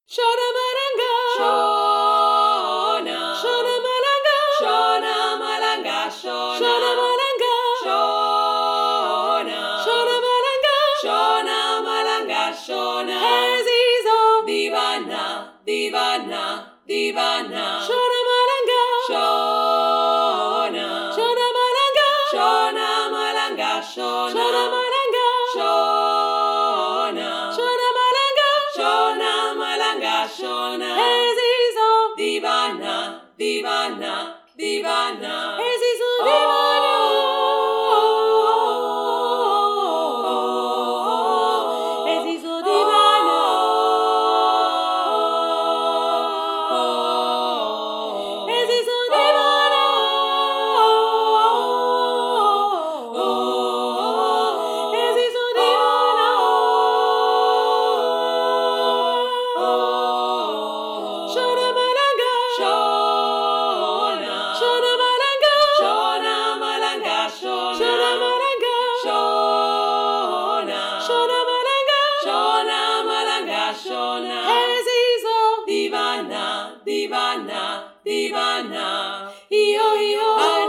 Shona Malanga, Shona, Shona Malanga, Shona Malanga, Shona Malanga, Shona, Shona Malanga, Shona Malanga, Shona, Ezizo, Divana, Divana, Divana, Shona Malanga, Shona, Shona Malanga, Shona Malanga, Shona, Shona Malanga, Shona, Shona Malanga, Shona Malanga, Shona, Ezizo, Divana, Divana, Divana, Ezizo Divana, Ezizo Divana, Ezizo Divana, Ezizo Divana, Shona Malanga, Shona, Shona Malanga, Shona Malanga, Shona, Shona Malanga, Shona, Shona Malanga, Shona Malanga, Shona, Ezizo, Divana, Divana, Divana, Io,